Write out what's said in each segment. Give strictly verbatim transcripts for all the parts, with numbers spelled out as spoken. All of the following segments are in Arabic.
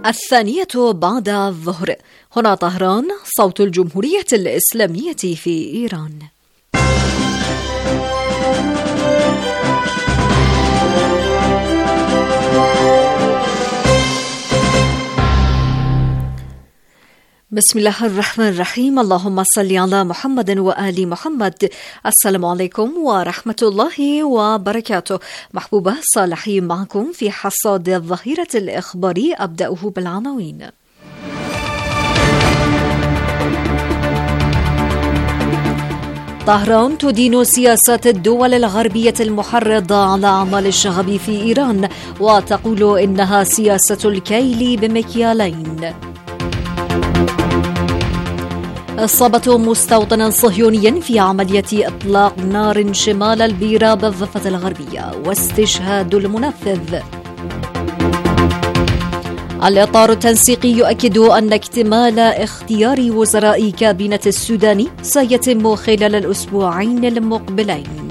الثانية بعد الظهر. هنا طهران، صوت الجمهورية الإسلامية في إيران. بسم الله الرحمن الرحيم. اللهم صل على محمد وآل محمد. السلام عليكم ورحمة الله وبركاته. محبوبة صالحي معكم في حصاد الظهيرة الإخباري. أبدأه بالعناوين. طهران تدين سياسات الدول الغربية المحرضة على أعمال الشغب في إيران، وتقول إنها سياسة الكيل بمكيالين. إصابة مستوطن صهيوني في عملية إطلاق نار شمال البيرة بالضفة الغربية، واستشهاد المنفذ. الإطار التنسيقي يؤكد أن اكتمال اختيار وزراء كابينة السوداني سيتم خلال الأسبوعين المقبلين.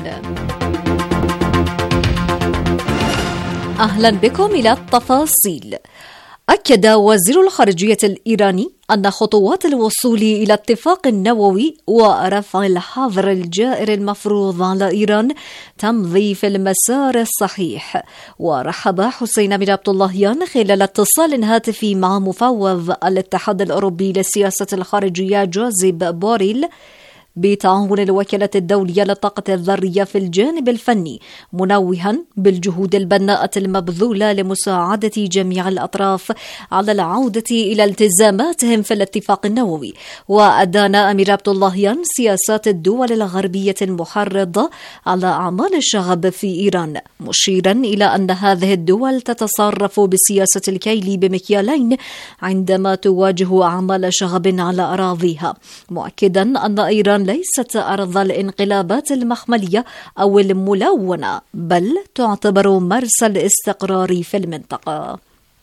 أهلا بكم إلى التفاصيل. أكد وزير الخارجية الإيراني أن خطوات الوصول إلى اتفاق نووي ورفع الحظر الجائر المفروض على إيران تمضي في المسار الصحيح. ورحب حسين بن عبد اللهيان خلال اتصال هاتفي مع مفوض الاتحاد الأوروبي للسياسة الخارجية جوزيب بوريل بتعاون الوكالة الدولية للطاقة الذرية في الجانب الفني، منوها بالجهود البناءة المبذولة لمساعدة جميع الأطراف على العودة إلى التزاماتهم في الاتفاق النووي. وأدان أمير عبد اللهيان سياسات الدول الغربية المحرضة على أعمال الشغب في إيران، مشيرا إلى أن هذه الدول تتصرف بسياسة الكيل بمكيالين عندما تواجه أعمال شغب على أراضيها، مؤكدا أن إيران ليست أرض الانقلابات المخملية أو الملونة، بل تعتبر مرسى الاستقرار في المنطقة.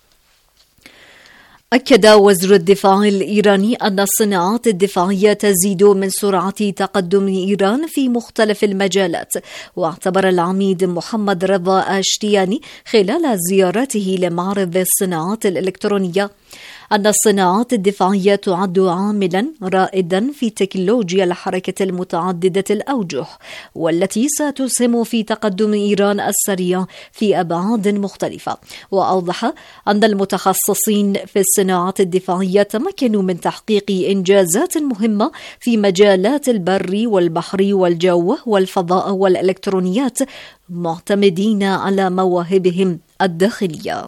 أكد وزير الدفاع الإيراني أن الصناعات الدفاعية تزيد من سرعة تقدم إيران في مختلف المجالات. واعتبر العميد محمد رضا أشتياني خلال زيارته لمعرض الصناعات الإلكترونية أن الصناعات الدفاعية تعد عاملا رائدا في تكنولوجيا الحركة المتعددة الأوجه، والتي ستسهم في تقدم إيران السريع في أبعاد مختلفة. وأوضح أن المتخصصين في الصناعات الدفاعية تمكنوا من تحقيق إنجازات مهمة في مجالات البر والبحر والجو والفضاء والإلكترونيات، معتمدين على مواهبهم الداخلية.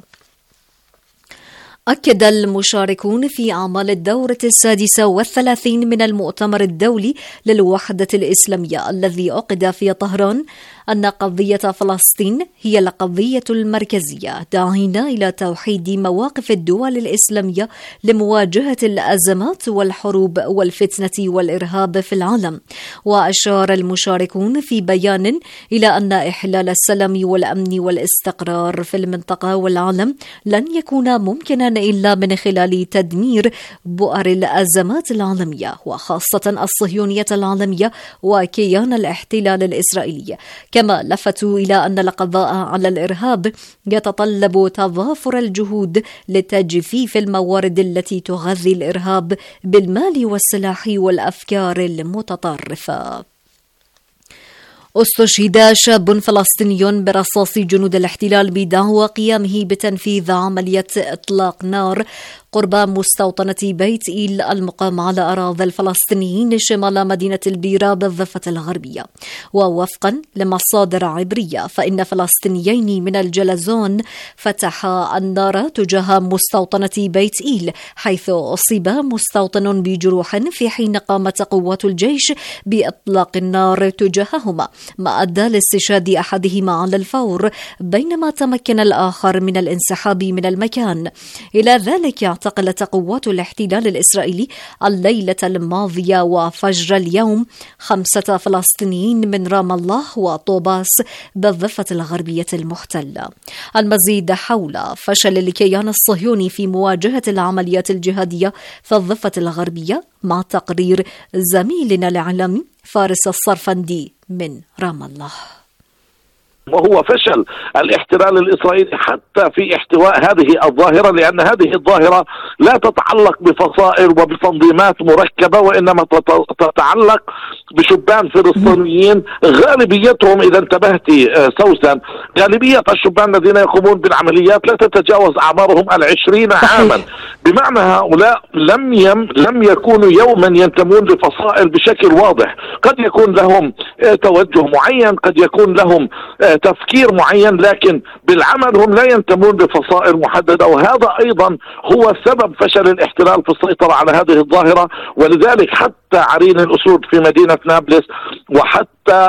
أكد المشاركون في أعمال الدورة السادسة والثلاثين من المؤتمر الدولي للوحدة الإسلامية الذي عقد في طهران أن قضية فلسطين هي القضية المركزية، داعين إلى توحيد مواقف الدول الإسلامية لمواجهة الأزمات والحروب والفتنة والإرهاب في العالم. وأشار المشاركون في بيان إلى أن إحلال السلام والأمن والاستقرار في المنطقة والعالم لن يكون ممكنا إلا من خلال تدمير بؤر الأزمات العالمية، وخاصة الصهيونية العالمية وكيان الاحتلال الإسرائيلي. كما لفتوا إلى أن القضاء على الإرهاب يتطلب تضافر الجهود لتجفيف الموارد التي تغذي الإرهاب بالمال والسلاح والأفكار المتطرفة. استشهد شاب فلسطيني برصاص جنود الاحتلال بدعوى قيامه بتنفيذ عملية إطلاق نار قرب مستوطنة بيت إيل المقام على أراضي الفلسطينيين شمال مدينة البيرة بالضفة الغربية. ووفقا لمصادر عبرية فإن فلسطينيين من الجلزون فتحا النار تجاه مستوطنة بيت إيل، حيث أصيب مستوطن بجروح في حين قامت قوات الجيش بإطلاق النار تجاههما، ما أدى لاستشهاد أحدهما على الفور، بينما تمكن الآخر من الانسحاب من المكان. إلى ذلك اعتقلت قوات الاحتلال الإسرائيلي الليلة الماضية وفجر اليوم خمسة فلسطينيين من رام الله وطوباس بالضفة الغربية المحتلة. المزيد حول فشل الكيان الصهيوني في مواجهة العمليات الجهادية في الضفة الغربية مع تقرير زميلنا الإعلامي فارس الصرفندي من رام الله. وهو فشل الاحتلال الإسرائيلي حتى في احتواء هذه الظاهرة، لأن هذه الظاهرة لا تتعلق بفصائل وبتنظيمات مركبة، وإنما تتعلق بشبان فلسطينيين غالبيتهم، إذا انتبهتي سوسن، غالبية الشبان الذين يقومون بالعمليات لا تتجاوز أعمارهم العشرين عاما، بمعنى هؤلاء لم يم لم يكونوا يوما ينتمون لفصائل بشكل واضح. قد يكون لهم توجه معين، قد يكون لهم تفكير معين، لكن بالعمل هم لا ينتمون لفصائل محددة، وهذا أيضا هو سبب فشل الاحتلال في السيطرة على هذه الظاهرة. ولذلك حتى عرين الأسود في مدينة نابلس وحتى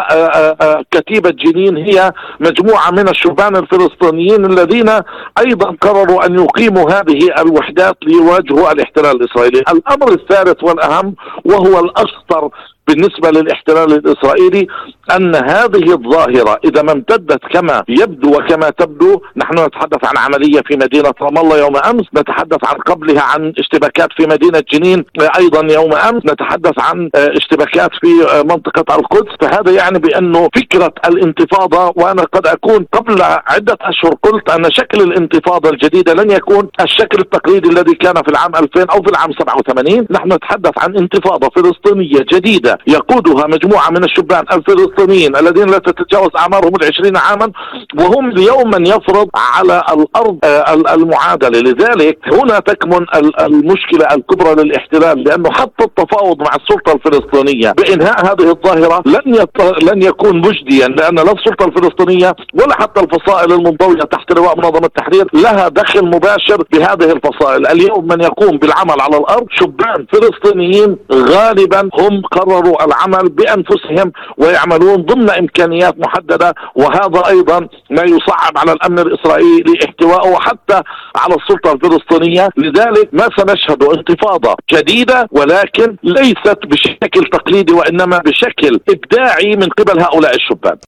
كتيبة جنين هي مجموعة من الشبان الفلسطينيين الذين أيضا قرروا أن يقيموا هذه الوحدات ليواجهوا الاحتلال الإسرائيلي. الأمر الثالث والأهم وهو الأخطر بالنسبة للاحتلال الإسرائيلي أن هذه الظاهرة إذا ما امتدت كما يبدو وكما تبدو، نحن نتحدث عن عملية في مدينة رام الله يوم أمس، نتحدث عن قبلها عن اشتباكات في مدينة جنين أيضا يوم أمس، نتحدث عن اشتباكات في منطقة القدس. فهذا يعني بأنه فكرة الانتفاضة، وأنا قد أكون قبل عدة أشهر قلت أن شكل الانتفاضة الجديدة لن يكون الشكل التقليدي الذي كان في العام ألفين أو في العام سبعة وثمانين. نحن نتحدث عن انتفاضة فلسطينية جديدة يقودها مجموعة من الشبان الفلسطينيين الذين لا تتجاوز أعمارهم العشرين عاما، وهم يوما يفرض على الأرض المعادلة. لذلك هنا تكمن المشكلة الكبرى للاحتلال، لأنه حتى التفاوض مع السلطة الفلسطينية بإنهاء هذه الظاهرة لن يط... لن يكون مجديا، لأن لا السلطة الفلسطينية ولا حتى الفصائل المنضوية تحت لواء منظمة التحرير لها دخل مباشر بهذه الفصائل. اليوم من يقوم بالعمل على الأرض شبان فلسطينيين غالبا هم قرروا العمل بأنفسهم ويعملون ضمن إمكانيات محددة، وهذا أيضا ما يصعب على الأمن الإسرائيلي احتواءه وحتى على السلطة الفلسطينية. لذلك ما سنشهد انتفاضة جديدة، ولكن ليست بشكل تقليدي وإنما بشكل إبداعي من قبل هؤلاء الشبان.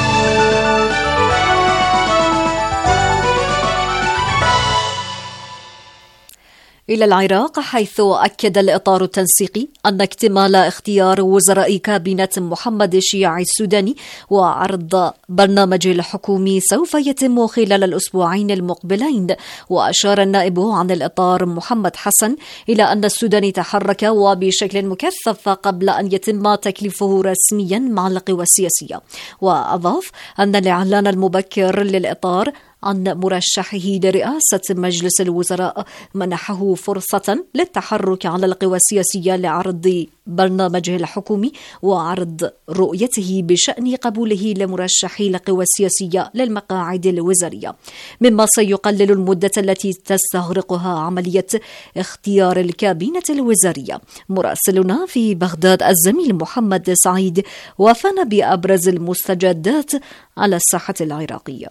إلى العراق، حيث أكد الإطار التنسيقي أن اكتمال اختيار وزراء كابينة محمد الشياعي السوداني وعرض برنامجه الحكومي سوف يتم خلال الأسبوعين المقبلين. وأشار النائب عن الإطار محمد حسن إلى أن السودان تحرك وبشكل مكثف قبل أن يتم تكليفه رسميا مع القوى السياسية. وأضاف أن الإعلان المبكر للإطار عن مرشحه لرئاسة مجلس الوزراء منحه فرصة للتحرك على القوى السياسية لعرض برنامجه الحكومي وعرض رؤيته بشأن قبوله لمرشحي القوى السياسية للمقاعد الوزارية، مما سيقلل المدة التي تستغرقها عملية اختيار الكابينة الوزارية. مراسلنا في بغداد الزميل محمد سعيد وافانا بأبرز المستجدات على الساحة العراقية.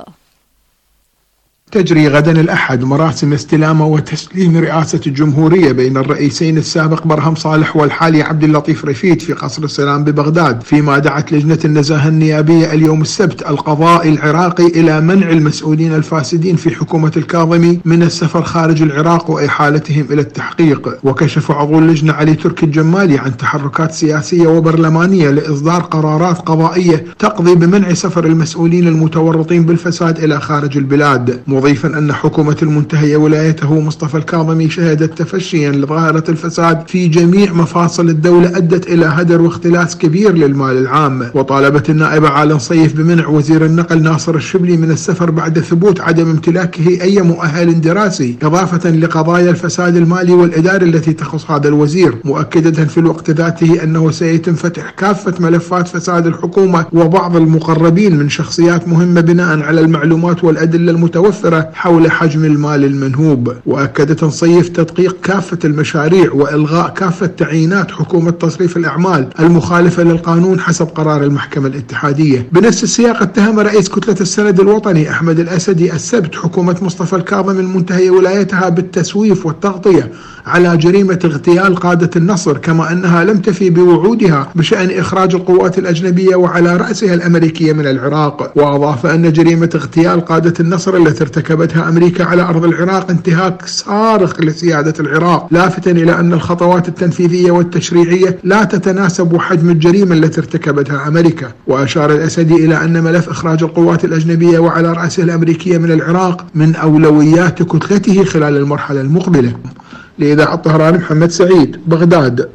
تجري غدا الأحد مراسم استلام وتسليم رئاسة الجمهورية بين الرئيسين السابق برهم صالح والحالي عبد اللطيف رشيد في قصر السلام ببغداد، فيما دعت لجنة النزاهة النيابية اليوم السبت القضاء العراقي إلى منع المسؤولين الفاسدين في حكومة الكاظمي من السفر خارج العراق وإحالتهم إلى التحقيق. وكشف عضو اللجنة علي تركي الجمالي عن تحركات سياسية وبرلمانية لإصدار قرارات قضائية تقضي بمنع سفر المسؤولين المتورطين بالفساد إلى خارج البلاد، مضيفا أن حكومة المنتهية ولايته مصطفى الكاظمي شهدت تفشيا لظاهرة الفساد في جميع مفاصل الدولة أدت إلى هدر واختلاس كبير للمال العام. وطالبت النائبة عالم صيف بمنع وزير النقل ناصر الشبلي من السفر بعد ثبوت عدم امتلاكه أي مؤهل دراسي، إضافة لقضايا الفساد المالي والإداري التي تخص هذا الوزير، مؤكدة في الوقت ذاته أنه سيتم فتح كافة ملفات فساد الحكومة وبعض المقربين من شخصيات مهمة بناء على المعلومات والأدلة المتوفرة حول حجم المال المنهوب. وأكدت صيف تدقيق كافة المشاريع وإلغاء كافة تعيينات حكومة تصريف الأعمال المخالفة للقانون حسب قرار المحكمة الاتحادية. بنفس السياق اتهم رئيس كتلة السند الوطني أحمد الأسدي السبت حكومة مصطفى الكاظمي المنتهية ولايتها بالتسويف والتغطية على جريمة اغتيال قادة النصر، كما أنها لم تفي بوعودها بشأن إخراج القوات الأجنبية وعلى رأسها الأمريكية من العراق. وأضاف أن جريمة اغتيال قادة النصر التي ارتكبتها أمريكا على أرض العراق انتهاك صارخ لسيادة العراق، لافتا إلى أن الخطوات التنفيذية والتشريعية لا تتناسب حجم الجريمة التي ارتكبتها أمريكا. وأشار الأسدي إلى أن ملف إخراج القوات الأجنبية وعلى رأسها الأمريكية من العراق من أولويات كتلته خلال المرحلة المقبلة. لإذاعة طهران، محمد سعيد، بغداد.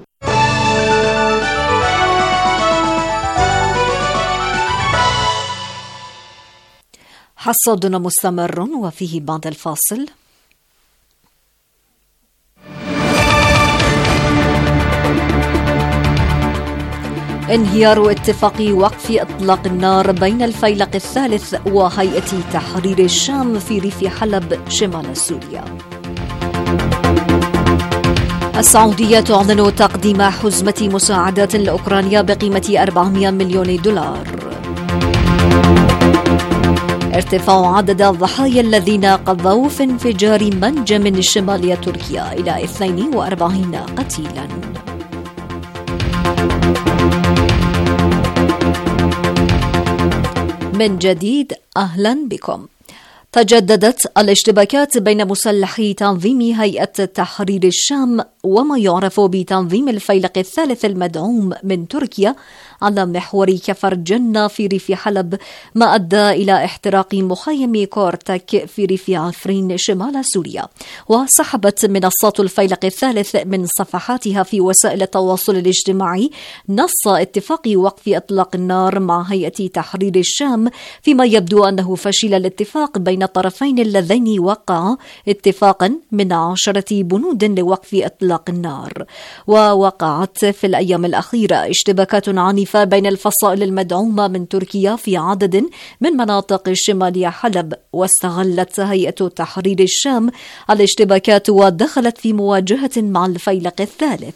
حصادنا مستمر وفيه بعد الفاصل. انهيار اتفاق وقف إطلاق النار بين الفيلق الثالث وهيئة تحرير الشام في ريف حلب شمال سوريا. السعودية تعلن تقديم حزمة مساعدات لأوكرانيا بقيمة أربعمائة مليون دولار. ارتفاع عدد الضحايا الذين قضوا في انفجار منجم شمال تركيا إلى اثنين وأربعين قتيلا. من جديد أهلا بكم. تجددت الاشتباكات بين مسلحي تنظيم هيئة تحرير الشام وما يعرف بتنظيم الفيلق الثالث المدعوم من تركيا على محور كفر جنة في ريف حلب، ما أدى إلى احتراق مخيم كورتك في ريف عفرين شمال سوريا. وسحبت منصات الفيلق الثالث من صفحاتها في وسائل التواصل الاجتماعي نص اتفاق وقف إطلاق النار مع هيئة تحرير الشام، فيما يبدو أنه فشل الاتفاق بين الطرفين اللذين وقعا اتفاقا من عشرة بنود لوقف إطلاق النار. ووقعت في الأيام الأخيرة اشتباكات عنيفة بين الفصائل المدعومة من تركيا في عدد من مناطق شمال حلب، واستغلت هيئة تحرير الشام الاشتباكات ودخلت في مواجهة مع الفيلق الثالث.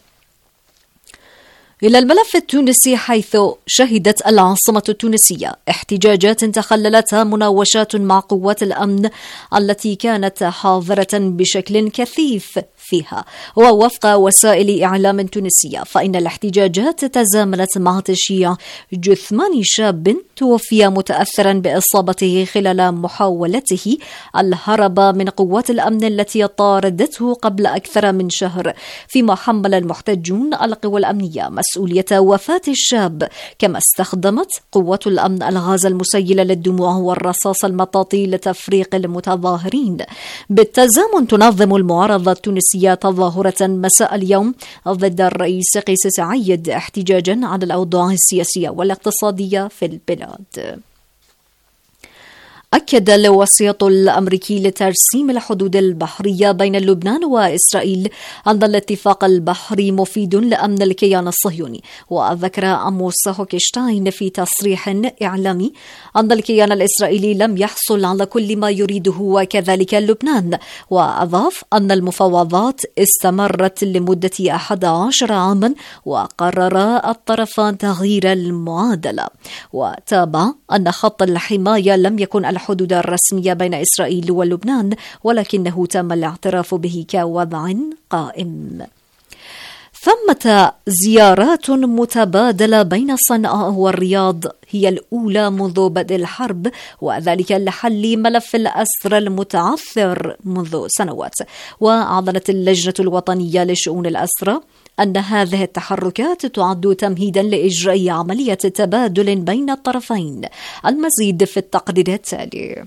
إلى الملف التونسي، حيث شهدت العاصمة التونسية احتجاجات تخللتها مناوشات مع قوات الأمن التي كانت حاضرة بشكل كثيف فيها. ووفق وسائل إعلام تونسية فإن الاحتجاجات تزامنت مع تشييع جثمان شاب توفي متأثرا بإصابته خلال محاولته الهرب من قوات الأمن التي طاردته قبل أكثر من شهر، فيما حمل المحتجون القوى الأمنية مسؤولية وفاة الشاب. كما استخدمت قوات الأمن الغاز المسيل للدموع والرصاص المطاطي لتفريق المتظاهرين. بالتزامن تنظم المعارضة التونسية تظاهرة مساء اليوم ضد الرئيس قيس سعيد احتجاجا على الأوضاع السياسية والاقتصادية في البلاد. أكد الوسيط الأمريكي لترسيم الحدود البحرية بين لبنان وإسرائيل أن الاتفاق البحري مفيد لأمن الكيان الصهيوني. وذكر أموس هوكشتاين في تصريح إعلامي أن الكيان الإسرائيلي لم يحصل على كل ما يريده وكذلك لبنان. وأضاف أن المفاوضات استمرت لمدة أحد عشر عاما وقرر الطرفان تغيير المعادلة. وتابع أن خط الحماية لم يكن الحدود الرسمية بين إسرائيل ولبنان، ولكنه تم الاعتراف به كوضع قائم. ثمة زيارات متبادلة بين صنعاء والرياض هي الأولى منذ بدء الحرب، وذلك لحل ملف الأسرى المتعثر منذ سنوات. وأعلنت اللجنة الوطنية لشؤون الأسرى أن هذه التحركات تعد تمهيدا لإجراء عملية تبادل بين الطرفين. المزيد في التقرير التالي.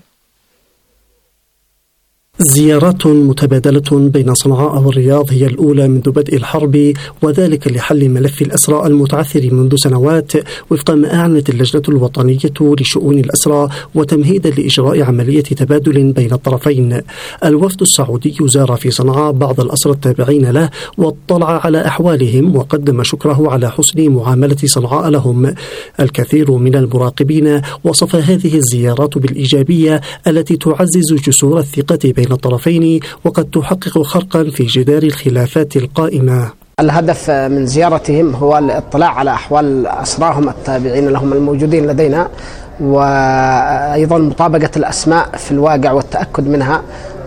زيارات متبادلة بين صنعاء والرياض هي الأولى منذ بدء الحرب، وذلك لحل ملف الأسرى المتعثر منذ سنوات وفق ما أعلنت اللجنة الوطنية لشؤون الأسرى، وتمهيدا لإجراء عملية تبادل بين الطرفين. الوفد السعودي زار في صنعاء بعض الأسرى التابعين له واطلع على أحوالهم، وقدم شكره على حسن معاملة صنعاء لهم. الكثير من المراقبين وصف هذه الزيارات بالإيجابية التي تعزز جسور الثقة بين الطرفين، وقد تحقق خرقا في جدار الخلافات القائمة. الهدف من زيارتهم هو الاطلاع على أحوال أسراهم التابعين لهم الموجودين لدينا، وأيضا مطابقة الأسماء في الواقع والتأكد منها،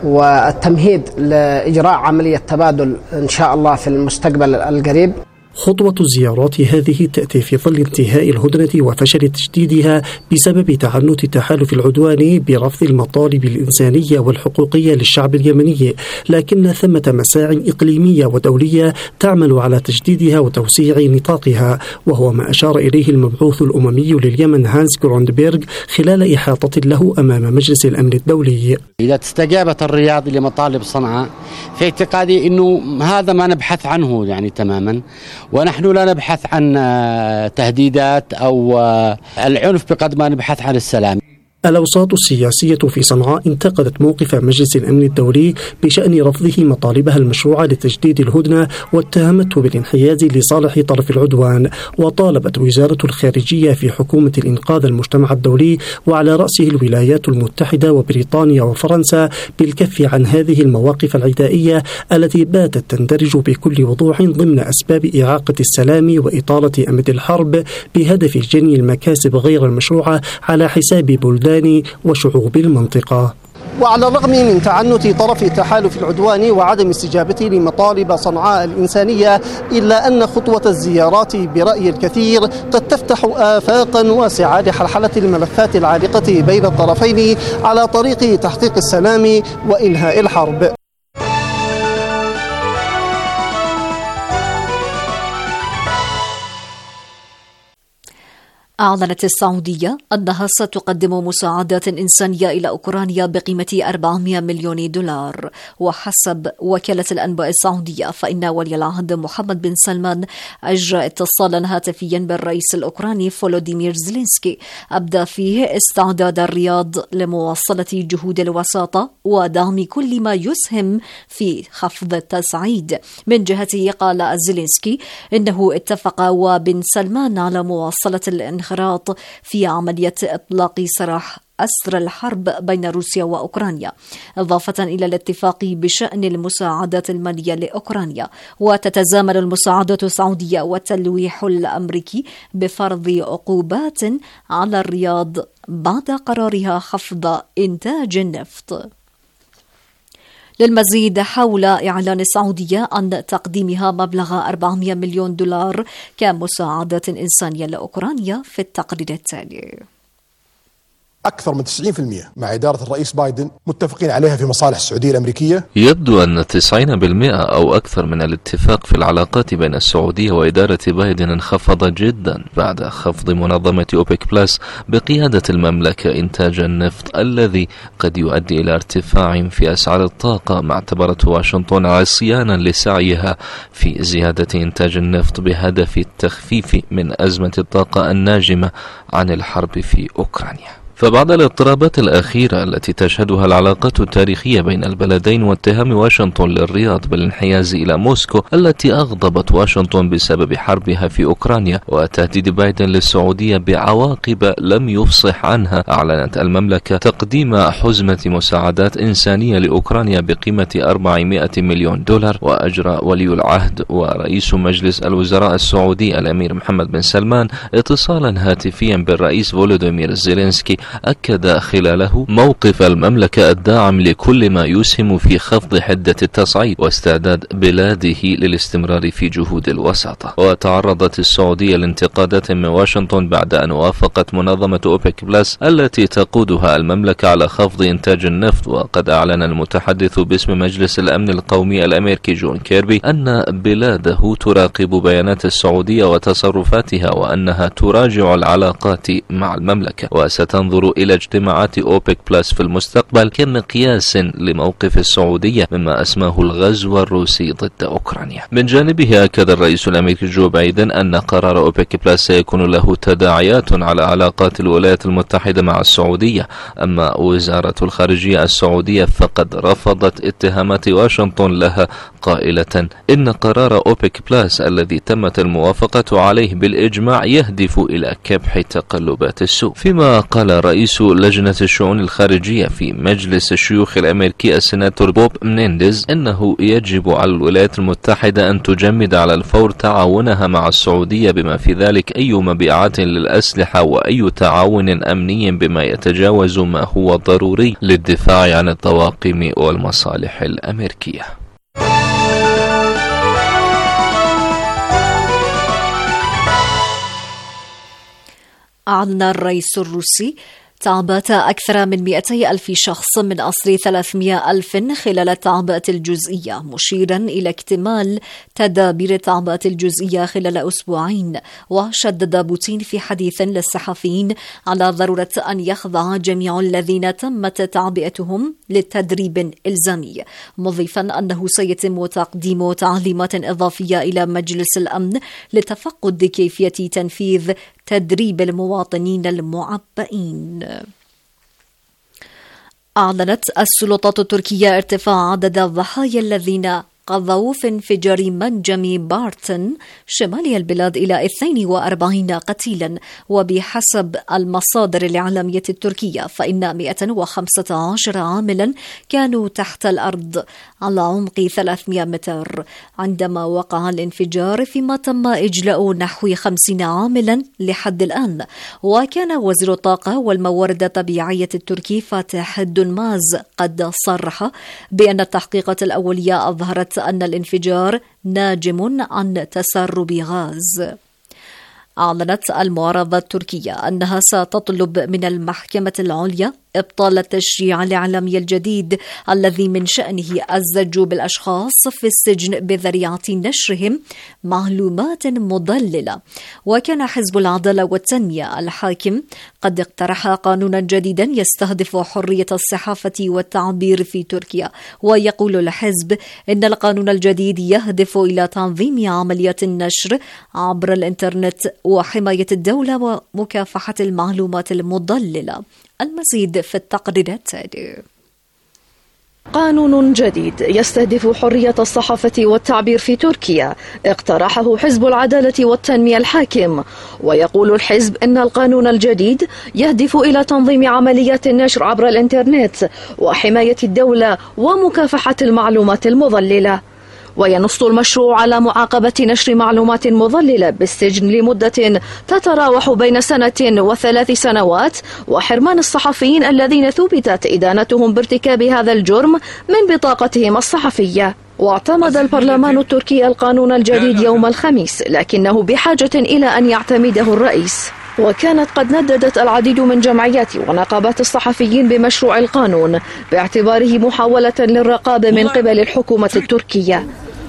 والتمهيد لإجراء عملية تبادل إن شاء الله في المستقبل القريب. خطوة الزيارات هذه تأتي في ظل انتهاء الهدنة وفشل تجديدها بسبب تعنت التحالف العدواني برفض المطالب الإنسانية والحقوقية للشعب اليمني، لكن ثمة مساع إقليمية ودولية تعمل على تجديدها وتوسيع نطاقها، وهو ما أشار إليه المبعوث الأممي لليمن هانس جروندبيرغ خلال إحاطة له أمام مجلس الأمن الدولي. إذا استجابت الرياض لمطالب صنعاء في اعتقادي أنه هذا ما نبحث عنه يعني تماما، ونحن لا نبحث عن تهديدات أو العنف بقدر ما نبحث عن السلام. الأوساط السياسية في صنعاء انتقدت موقف مجلس الأمن الدولي بشأن رفضه مطالبها المشروعة لتجديد الهدنة واتهمته بالانحياز لصالح طرف العدوان، وطالبت وزارة الخارجية في حكومة الإنقاذ المجتمع الدولي وعلى رأسه الولايات المتحدة وبريطانيا وفرنسا بالكف عن هذه المواقف العدائية التي باتت تندرج بكل وضوح ضمن أسباب إعاقة السلام وإطالة أمد الحرب بهدف جني المكاسب غير المشروعة على حساب بلدان وشعوب المنطقة. وعلى الرغم من تعنت طرف التحالف العدواني وعدم استجابته لمطالب صنعاء الإنسانية، إلا أن خطوة الزيارات برأي الكثير قد تفتح آفاقا واسعة لحلحلة الملفات العالقة بين الطرفين على طريق تحقيق السلام وإنهاء الحرب. أعلنت السعودية أنها ستقدم مساعدات إنسانية إلى أوكرانيا بقيمة أربعمائة مليون دولار. وحسب وكالة الأنباء السعودية فإن ولي العهد محمد بن سلمان أجرى اتصالا هاتفيا بالرئيس الأوكراني فولوديمير زيلينسكي أبدى فيه استعداد الرياض لمواصلة جهود الوساطة ودعم كل ما يسهم في خفض التصعيد. من جهته قال زيلينسكي إنه اتفق وبن سلمان على مواصلة الانخراط في عملية إطلاق سراح أسر الحرب بين روسيا وأوكرانيا، إضافة إلى الاتفاق بشأن المساعدات المالية لأوكرانيا. وتتزامن المساعدات السعودية والتلويح الأمريكي بفرض عقوبات على الرياض بعد قرارها خفض إنتاج النفط. للمزيد حول إعلان السعودية عن تقديمها مبلغ أربعمائة مليون دولار كمساعدات إنسانية لأوكرانيا في التقرير التالي. أكثر من تسعين بالمئة مع إدارة الرئيس بايدن متفقين عليها في مصالح السعودية الأمريكية. يبدو أن تسعين بالمئة أو أكثر من الاتفاق في العلاقات بين السعودية وإدارة بايدن انخفض جدا بعد خفض منظمة أوبك بلس بقيادة المملكة إنتاج النفط الذي قد يؤدي إلى ارتفاع في أسعار الطاقة، ما اعتبرته واشنطن عصيانا لسعيها في زيادة إنتاج النفط بهدف التخفيف من أزمة الطاقة الناجمة عن الحرب في أوكرانيا. فبعد الاضطرابات الأخيرة التي تشهدها العلاقات التاريخية بين البلدين واتهام واشنطن للرياض بالانحياز إلى موسكو التي أغضبت واشنطن بسبب حربها في أوكرانيا وتهديد بايدن للسعودية بعواقب لم يفصح عنها، أعلنت المملكة تقديم حزمة مساعدات إنسانية لأوكرانيا بقيمة أربعمائة مليون دولار. وأجرى ولي العهد ورئيس مجلس الوزراء السعودي الأمير محمد بن سلمان اتصالا هاتفيا بالرئيس فولوديمير زيلينسكي أكد خلاله موقف المملكة الداعم لكل ما يسهم في خفض حدة التصعيد واستعداد بلاده للاستمرار في جهود الوساطة. وتعرضت السعودية لانتقادات من واشنطن بعد أن وافقت منظمة أوبك بلس التي تقودها المملكة على خفض إنتاج النفط. وقد أعلن المتحدث باسم مجلس الأمن القومي الأمريكي جون كيربي أن بلاده تراقب بيانات السعودية وتصرفاتها وأنها تراجع العلاقات مع المملكة وستنظر إلى اجتماعات أوبك بلس في المستقبل كمقياس لموقف السعودية مما أسماه الغزو الروسي ضد أوكرانيا. من جانبه أكد الرئيس الأمريكي جو بايدن أن قرار أوبك بلس سيكون له تداعيات على علاقات الولايات المتحدة مع السعودية. أما وزارة الخارجية السعودية فقد رفضت اتهامات واشنطن لها قائلة إن قرار أوبك بلس الذي تمت الموافقة عليه بالإجماع يهدف إلى كبح تقلبات السوق. فيما قال رئيس لجنة الشؤون الخارجية في مجلس الشيوخ الأمريكي السيناتور بوب منينديز أنه يجب على الولايات المتحدة أن تجمد على الفور تعاونها مع السعودية بما في ذلك أي مبيعات للأسلحة وأي تعاون أمني بما يتجاوز ما هو ضروري للدفاع عن الطواقم والمصالح الأمريكية. أعلن الرئيس الروسي تعبئة أكثر من مئتي ألف شخص من أصل ثلاثمئة ألف خلال التعبئة الجزئية، مشيرا إلى اكتمال تدابير التعبئة الجزئية خلال أسبوعين. وشدد بوتين في حديث للصحفيين على ضرورة أن يخضع جميع الذين تمت تعبئتهم للتدريب إلزامي، مضيفا أنه سيتم تقديم تعليمات إضافية إلى مجلس الأمن لتفقد كيفية تنفيذ تدريب المواطنين المعبئين. أعلنت السلطات التركية ارتفاع عدد الضحايا الذين قضوا في انفجار منجم بارتن شمالي البلاد إلى اثنين وأربعين قتيلا، وبحسب المصادر الإعلامية التركية فإن مئة وخمسة عشر عاملا كانوا تحت الأرض على عمق ثلاثمئة متر عندما وقع الانفجار، فيما تم إجلاء نحو خمسين عاملا لحد الآن. وكان وزير الطاقة والموارد الطبيعية التركي فاتح دونماز قد صرح بأن التحقيقات الأولية أظهرت أن الانفجار ناجم عن تسرب غاز. أعلنت المعارضة التركية أنها ستطلب من المحكمة العليا إبطال التشريع الإعلامي الجديد الذي من شأنه الزج بالأشخاص في السجن بذريعة نشرهم معلومات مضللة. وكان حزب العدالة والتنمية الحاكم قد اقترح قانونا جديدا يستهدف حرية الصحافة والتعبير في تركيا. ويقول الحزب إن القانون الجديد يهدف إلى تنظيم عمليات النشر عبر الإنترنت وحماية الدولة ومكافحة المعلومات المضللة. المزيد في التقرير التالي. قانون جديد يستهدف حرية الصحافة والتعبير في تركيا اقترحه حزب العدالة والتنمية الحاكم. ويقول الحزب إن القانون الجديد يهدف إلى تنظيم عمليات النشر عبر الإنترنت وحماية الدولة ومكافحة المعلومات المضللة. وينص المشروع على معاقبة نشر معلومات مضللة بالسجن لمدة تتراوح بين سنة وثلاث سنوات، وحرمان الصحفيين الذين ثبتت إدانتهم بارتكاب هذا الجرم من بطاقتهم الصحفية. واعتمد البرلمان التركي القانون الجديد يوم الخميس، لكنه بحاجة إلى أن يعتمده الرئيس. وكانت قد نددت العديد من جمعيات ونقابات الصحفيين بمشروع القانون باعتباره محاولة للرقابة من قبل الحكومة التركية.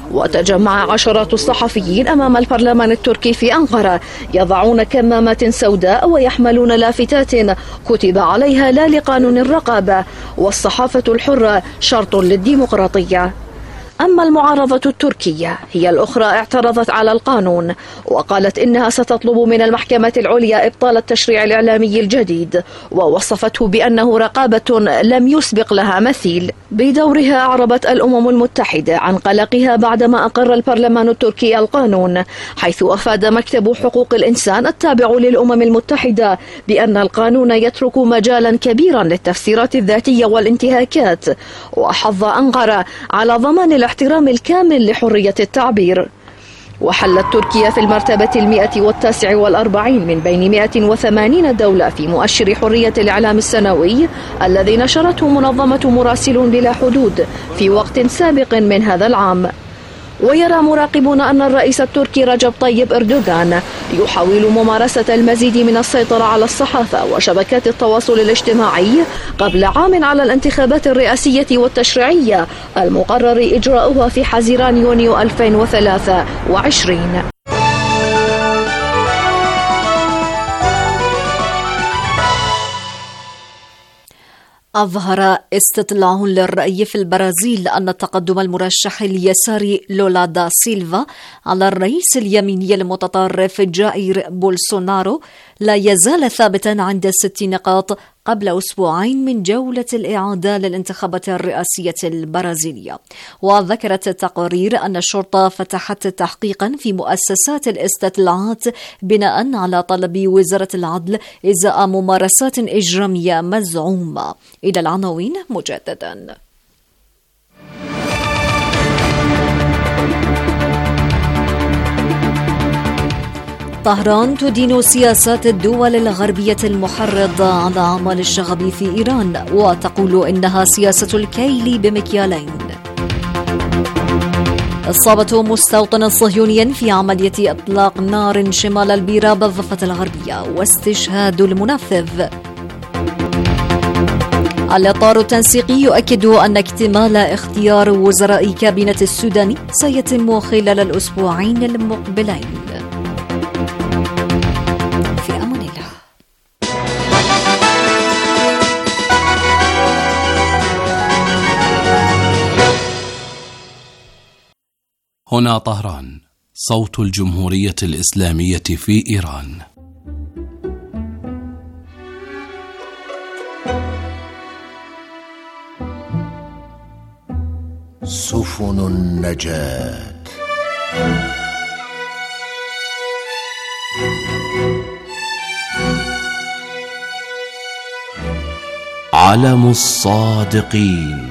وتجمع عشرات الصحفيين أمام البرلمان التركي في أنقرة يضعون كمامات سوداء ويحملون لافتات كتب عليها لا لقانون الرقابة والصحافة الحرة شرط للديمقراطية. أما المعارضة التركية هي الأخرى اعترضت على القانون وقالت إنها ستطلب من المحكمة العليا إبطال التشريع الإعلامي الجديد، ووصفته بأنه رقابة لم يسبق لها مثيل. بدورها أعربت الأمم المتحدة عن قلقها بعدما أقر البرلمان التركي القانون، حيث أفاد مكتب حقوق الإنسان التابع للأمم المتحدة بأن القانون يترك مجالا كبيرا للتفسيرات الذاتية والانتهاكات، وحض أنقرة على ضمان الاحترام الكامل لحرية التعبير. وحلت تركيا في المرتبة المئة والتاسع والأربعين من بين مئة وثمانين دولة في مؤشر حرية الإعلام السنوي الذي نشرته منظمة مراسلون بلا حدود في وقت سابق من هذا العام. ويرى مراقبون أن الرئيس التركي رجب طيب إردوغان يحاول ممارسة المزيد من السيطرة على الصحافة وشبكات التواصل الاجتماعي قبل عام على الانتخابات الرئاسية والتشريعية المقرر إجراؤها في حزيران يونيو ألفين وثلاثة وعشرين. أظهر استطلاع للرأي في البرازيل أن تقدم المرشح اليساري لولا دا سيلفا على الرئيس اليميني المتطرف جائر بولسونارو لا يزال ثابتا عند ست نقاط قبل أسبوعين من جولة الإعادة للانتخابات الرئاسية البرازيلية. وذكرت التقارير أن الشرطة فتحت تحقيقا في مؤسسات الاستطلاعات بناء على طلب وزارة العدل إزاء ممارسات إجرامية مزعومة. إلى العناوين مجددا. طهران تدين سياسات الدول الغربية المحرضة على أعمال الشغب في إيران وتقول إنها سياسة الكيل بمكيالين. إصابة مستوطن صهيوني في عملية إطلاق نار شمال البيرة بالضفة الغربية واستشهاد المنفذ. الإطار التنسيقي يؤكد أن اكتمال اختيار وزراء كابينة السوداني سيتم خلال الأسبوعين المقبلين. في أمان الله. هنا طهران، صوت الجمهورية الإسلامية في إيران. سفن النجاة. علم الصادقين.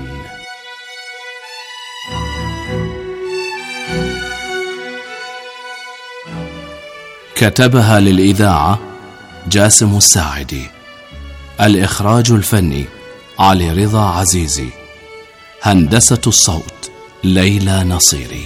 كتبها للإذاعة جاسم الساعدي. الإخراج الفني علي رضا عزيزي. هندسة الصوت ليلى نصيري.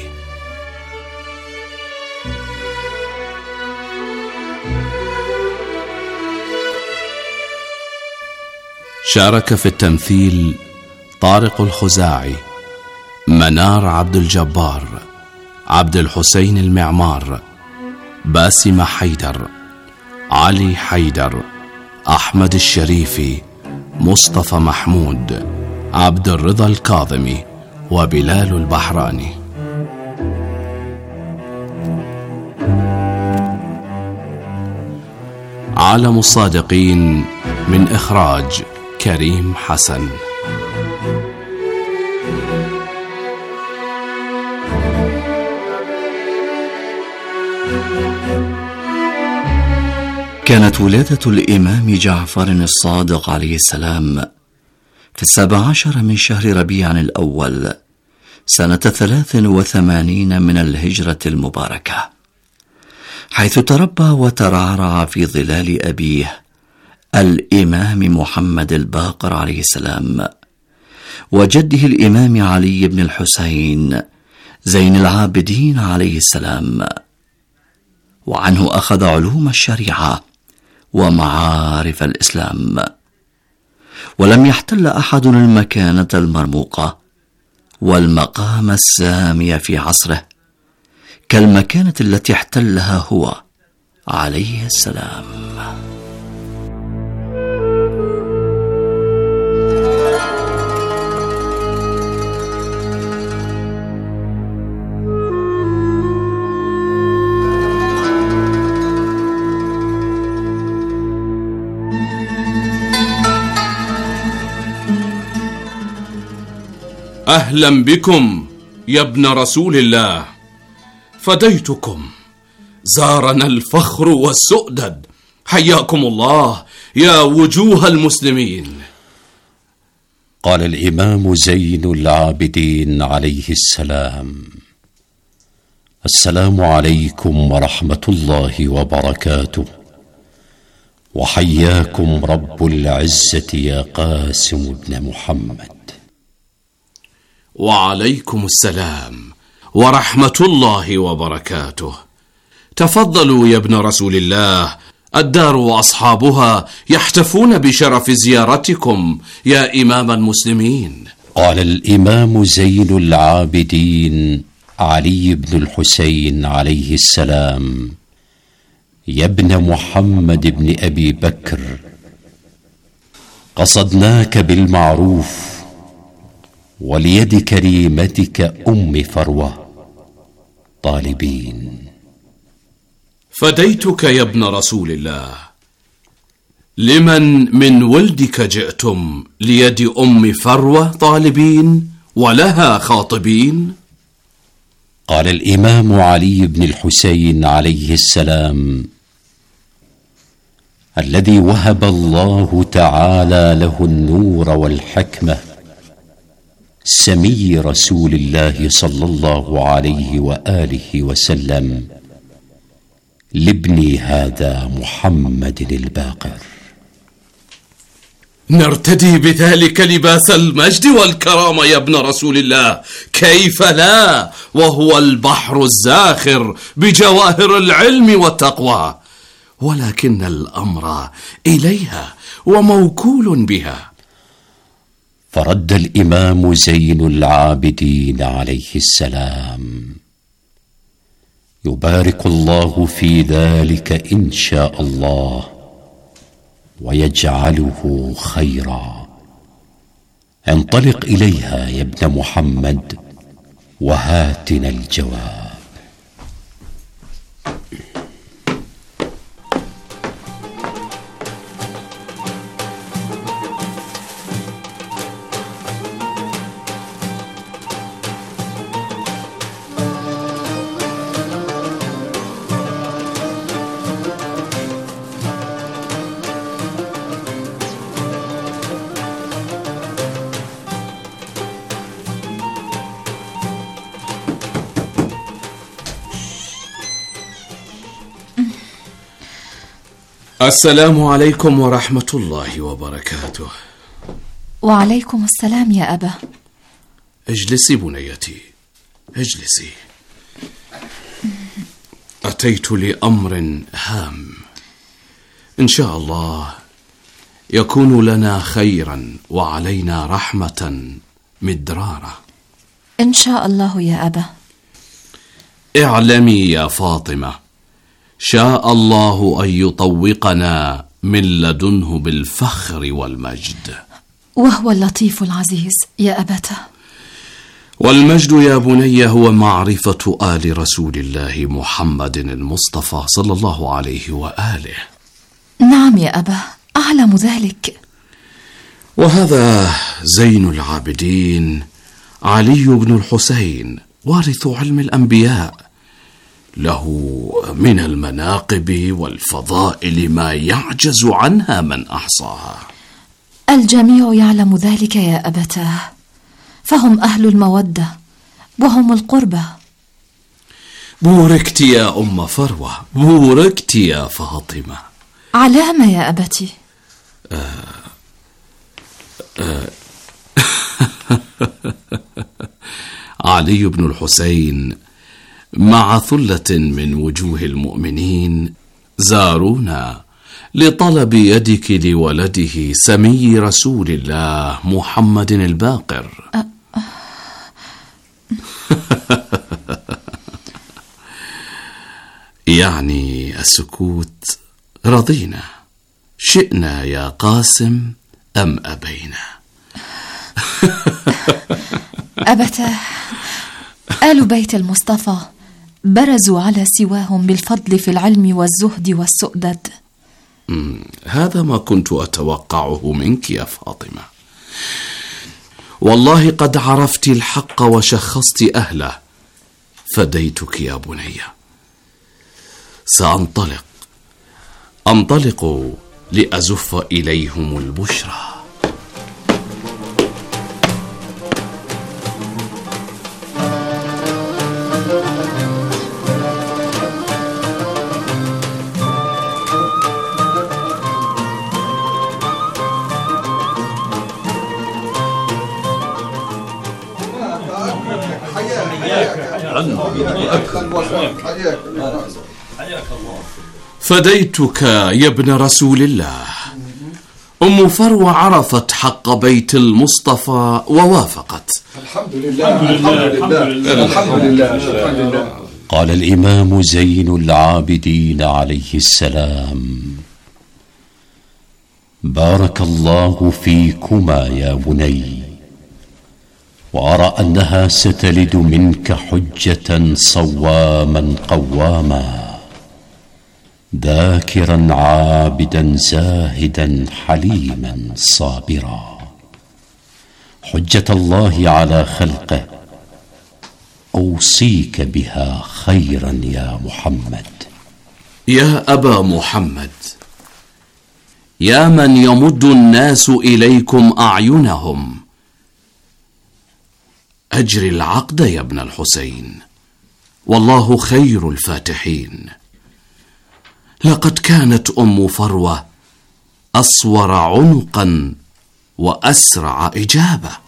شارك في التمثيل طارق الخزاعي، منار عبد الجبار، عبد الحسين المعمار، باسم حيدر، علي حيدر، أحمد الشريفي، مصطفى محمود، عبد الرضا الكاظمي، وبلال البحراني. عالم الصادقين من إخراج كريم حسن. كانت ولادة الإمام جعفر الصادق عليه السلام في السابع عشر من شهر ربيع الأول سنة ثلاث وثمانين من الهجرة المباركة، حيث تربى وترعرع في ظلال أبيه الإمام محمد الباقر عليه السلام وجده الإمام علي بن الحسين زين العابدين عليه السلام، وعنه أخذ علوم الشريعة ومعارف الإسلام. ولم يحتل أحد المكانة المرموقة والمقام السامي في عصره كالمكانة التي احتلها هو عليه السلام. أهلا بكم يا ابن رسول الله، فديتكم، زارنا الفخر والسؤدد، حياكم الله يا وجوه المسلمين. قال الإمام زين العابدين عليه السلام: السلام عليكم ورحمة الله وبركاته، وحياكم رب العزة يا قاسم بن محمد. وعليكم السلام ورحمة الله وبركاته. تفضلوا يا ابن رسول الله، الدار وأصحابها يحتفون بشرف زيارتكم يا إمام المسلمين. قال الإمام زين العابدين علي بن الحسين عليه السلام: يا ابن محمد بن أبي بكر، قصدناك بالمعروف وليد كريمتك أم فروة طالبين. فديتك يا ابن رسول الله، لمن من ولدك جئتم ليد أم فروة طالبين ولها خاطبين؟ قال الإمام علي بن الحسين عليه السلام: الذي وهب الله تعالى له النور والحكمة سمي رسول الله صلى الله عليه وآله وسلم لابني هذا محمد الباقر. نرتدي بذلك لباس المجد والكرامة يا ابن رسول الله، كيف لا وهو البحر الزاخر بجواهر العلم والتقوى، ولكن الأمر إليها وموكول بها. فرد الإمام زين العابدين عليه السلام: يبارك الله في ذلك إن شاء الله ويجعله خيرا. انطلق إليها يا ابن محمد وهاتنا الجواب. السلام عليكم ورحمة الله وبركاته. وعليكم السلام يا أبا. اجلسي بنيتي، اجلسي. أتيت لأمر هام إن شاء الله يكون لنا خيرا وعلينا رحمة مدرارة إن شاء الله يا أبا. اعلمي يا فاطمة، شاء الله أن يطوقنا من لدنه بالفخر والمجد، وهو اللطيف العزيز يا أبته. والمجد يا بني هو معرفة آل رسول الله محمد المصطفى صلى الله عليه وآله. نعم يا أبا، أعلم ذلك. وهذا زين العابدين علي بن الحسين وارث علم الأنبياء، له من المناقب والفضائل ما يعجز عنها من أحصاها. الجميع يعلم ذلك يا أبتاه، فهم أهل المودة وهم القربى. بوركت يا أم فروة، بوركت يا فاطمة. علامة يا أبتي. آه آه علي بن الحسين مع ثلة من وجوه المؤمنين زارونا لطلب يدك لولده سمي رسول الله محمد الباقر. يعني السكوت رضينا، شئنا يا قاسم أم أبينا. أبتاه، آل بيت المصطفى برزوا على سواهم بالفضل في العلم والزهد والسؤدد. هذا ما كنت أتوقعه منك يا فاطمة. والله قد عرفت الحق وشخصت أهله، فديتك يا بني. سأنطلق أنطلق لأزف إليهم البشرى. فديتك يا ابن رسول الله. أم فروة عرفت حق بيت المصطفى ووافقت. الحمد لله الحمد لله الحمد لله. قال الإمام زين العابدين عليه السلام: بارك الله فيكما يا بني، وأرى أنها ستلد منك حجة صواما قواما ذاكرا عابدا زاهدا حليما صابرا، حجة الله على خلقه أوصيك بها خيرا يا محمد. يا أبا محمد، يا من يمد الناس إليكم أعينهم، أجري العقد يا ابن الحسين، والله خير الفاتحين. لقد كانت أم فروة أصور عنقا وأسرع إجابة.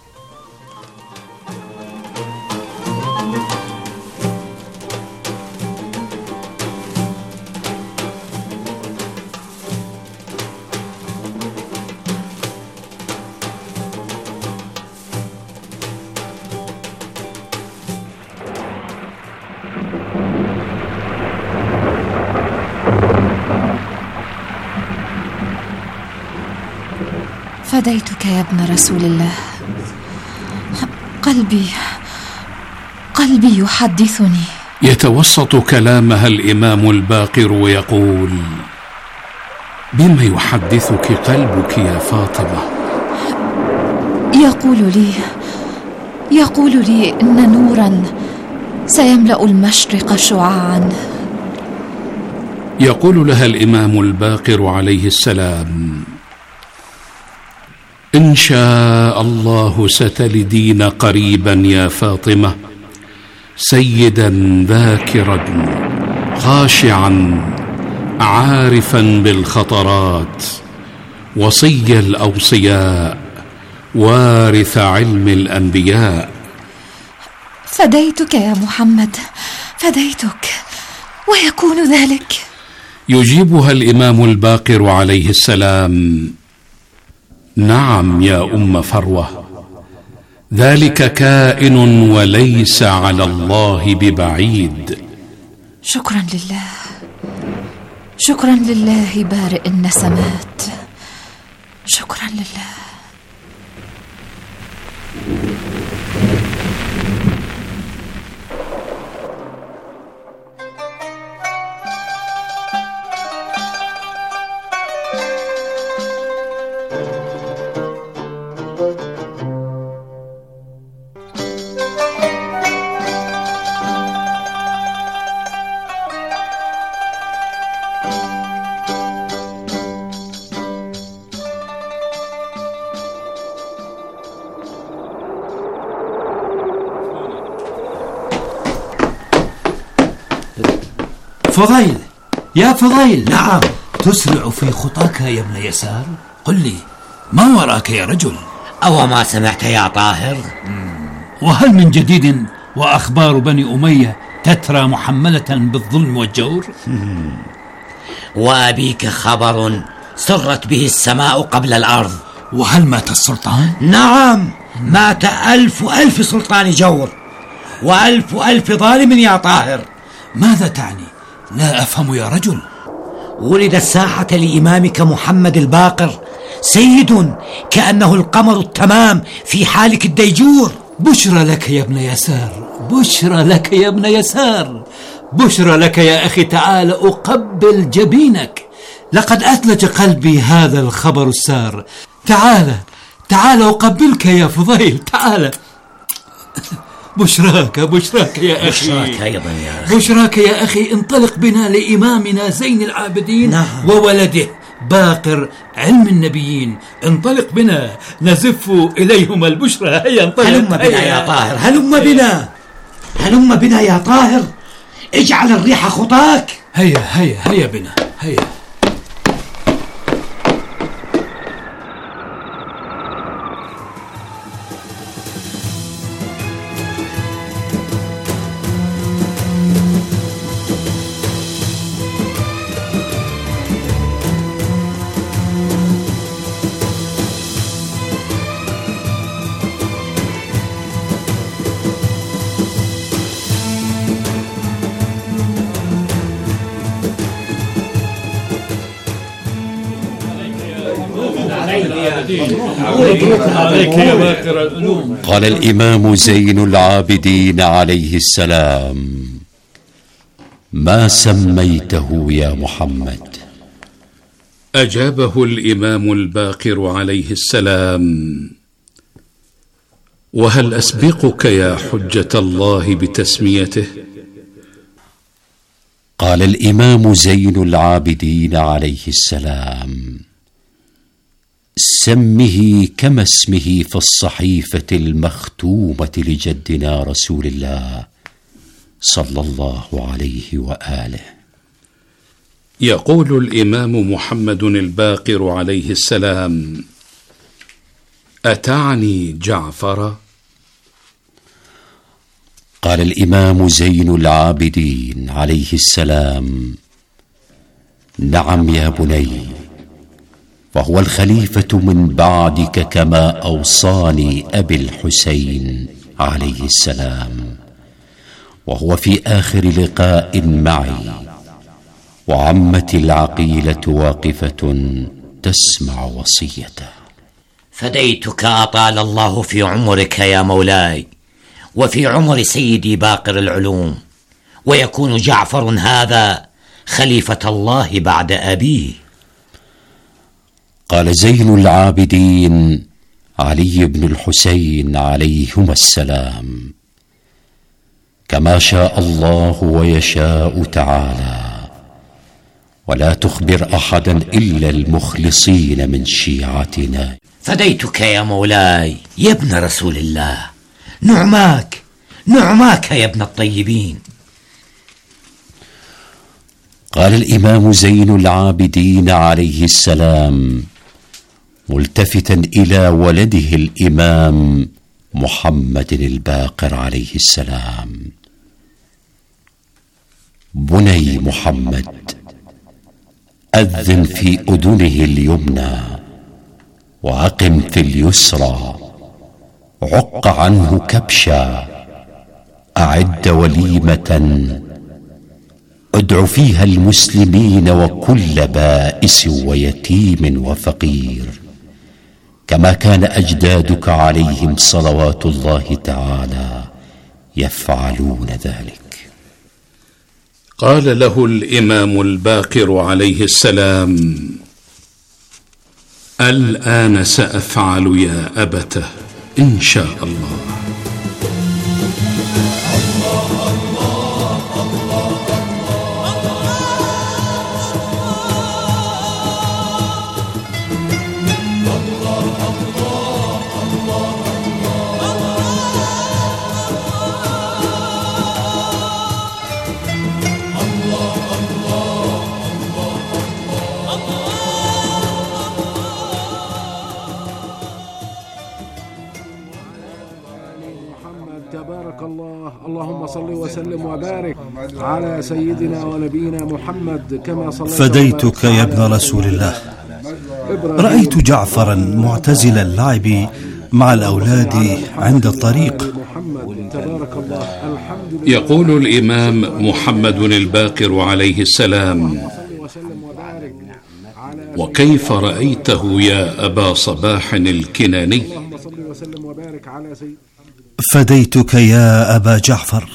فديتك يا ابن رسول الله. قلبي قلبي يحدثني. يتوسط كلامها الإمام الباقر ويقول: بما يحدثك قلبك يا فاطمة؟ يقول لي يقول لي إن نورا سيملأ المشرق شعاعا. يقول لها الإمام الباقر عليه السلام: إن شاء الله ستلدين قريبا يا فاطمة سيدا ذاكرا خاشعا عارفا بالخطرات، وصي الأوصياء وارث علم الأنبياء. فديتك يا محمد، فديتك، ويكون ذلك. يجيبها الإمام الباقر عليه السلام: نعم يا أم فروة، ذلك كائن وليس على الله ببعيد. شكرا لله، شكرا لله بارئ النسمات، شكرا لله. فضيل، يا فضيل. نعم. تسرع في خطاك يا ابن يسار؟ قل لي، ما وراك يا رجل؟ أو ما سمعت يا طاهر؟ وهل من جديد وأخبار بني أمية تترى محملة بالظلم والجور؟ وأبيك خبر سرت به السماء قبل الأرض. وهل مات السلطان؟ نعم، مات ألف ألف سلطان جور وألف ألف ظالم يا طاهر. ماذا تعني؟ لا أفهم يا رجل. ولد الساحة لإمامك محمد الباقر سيد كأنه القمر التمام في حالك الديجور. بشرى لك يا ابن يسار، بشرى لك يا ابن يسار، بشرى لك يا أخي. تعال أقبل جبينك، لقد أثلج قلبي هذا الخبر السار. تعال تعال أقبلك يا فضيل، تعال. بشراك بشراك يا أخي، بشراك أيضا يا أخي، بشراك يا أخي. انطلق بنا لإمامنا زين العابدين. نعم. وولده باقر علم النبيين. انطلق بنا نزف إليهما البشرى. هيا انطلق. هلم بنا هيا يا طاهر، هلم بنا، هلم بنا يا طاهر. اجعل الريح خطاك. هيا هيا هيا بنا، هيا. قال الإمام زين العابدين عليه السلام: ما سميته يا محمد؟ أجابه الإمام الباقر عليه السلام: وهل أسبقك يا حجة الله بتسميته؟ قال الإمام زين العابدين عليه السلام: سمه كما اسمه في الصحيفة المختومة لجدنا رسول الله صلى الله عليه وآله. يقول الإمام محمد الباقر عليه السلام: أتعني جعفر؟ قال الإمام زين العابدين عليه السلام: نعم يا بني، فهو الخليفة من بعدك كما أوصاني أبي الحسين عليه السلام، وهو في آخر لقاء معي، وعمتي العقيلة واقفة تسمع وصيته. فديتك أطال الله في عمرك يا مولاي، وفي عمر سيدي باقر العلوم، ويكون جعفر هذا خليفة الله بعد أبيه. قال زين العابدين علي بن الحسين عليهما السلام: كما شاء الله ويشاء تعالى، ولا تخبر أحدا إلا المخلصين من شيعتنا. فديتك يا مولاي يا ابن رسول الله، نعماك نعماك يا ابن الطيبين. قال الإمام زين العابدين عليه السلام ملتفتا إلى ولده الإمام محمد الباقر عليه السلام: بني محمد، أذن في أذنه اليمنى وأقم في اليسرى، عق عنه كبشا، أعد وليمة ادع فيها المسلمين وكل بائس ويتيم وفقير، كما كان أجدادك عليهم صلوات الله تعالى يفعلون ذلك. قال له الإمام الباقر عليه السلام: الآن سأفعل يا أبته إن شاء الله. تبارك الله. اللهم صل وسلم وبارك على سيدنا ونبينا محمد كما صليت. فديتك يا ابن رسول الله. رأيت جعفرا معتزل اللعب مع الأولاد عند الطريق. يقول الإمام محمد الباقر عليه السلام: وكيف رأيته يا أبا صباح الكناني؟ فديتك يا أبا جعفر،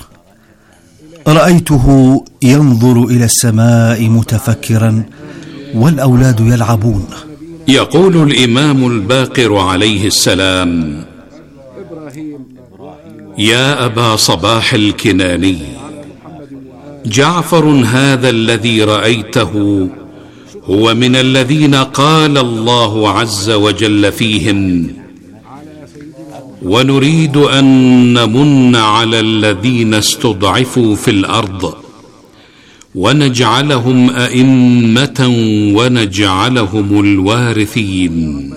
رأيته ينظر إلى السماء متفكرا والأولاد يلعبون. يقول الإمام الباقر عليه السلام: يا أبا صباح الكناني، جعفر هذا الذي رأيته هو من الذين قال الله عز وجل فيهم: ونريد أن نمن على الذين استضعفوا في الأرض ونجعلهم أئمة ونجعلهم الوارثين.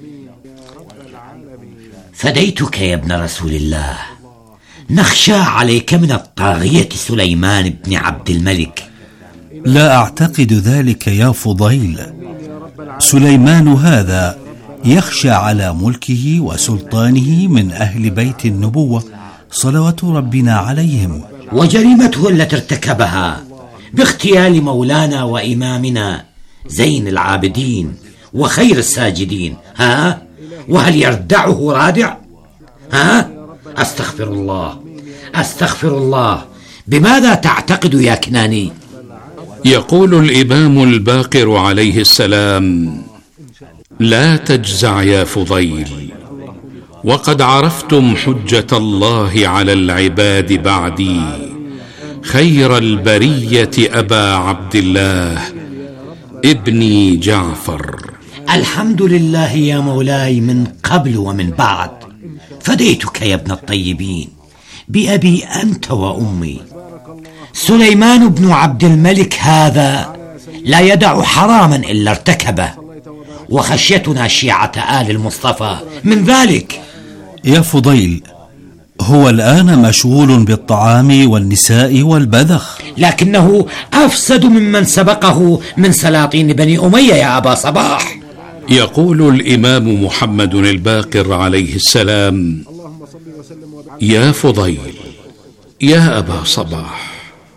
فديتك يا ابن رسول الله، نخشى عليك من الطاغية سليمان بن عبد الملك. لا أعتقد ذلك يا فضيل، سليمان هذا يخشى على ملكه وسلطانه من أهل بيت النبوة صلوات ربنا عليهم. وجريمته التي ارتكبها باغتيال مولانا وإمامنا زين العابدين وخير الساجدين، ها؟ وهل يردعه رادع؟ ها؟ أستغفر الله أستغفر الله. بماذا تعتقد يا كناني؟ يقول الإمام الباقر عليه السلام: لا تجزع يا فضيل، وقد عرفتم حجة الله على العباد بعدي، خير البرية أبا عبد الله ابني جعفر. الحمد لله يا مولاي من قبل ومن بعد، فديتك يا ابن الطيبين بأبي أنت وأمي. سليمان بن عبد الملك هذا لا يدع حراما إلا ارتكبه، وخشيتنا شيعة آل المصطفى من ذلك. يا فضيل، هو الآن مشغول بالطعام والنساء والبذخ، لكنه أفسد ممن سبقه من سلاطين بني أمية يا أبا صباح. يقول الإمام محمد الباقر عليه السلام: يا فضيل، يا أبا صباح،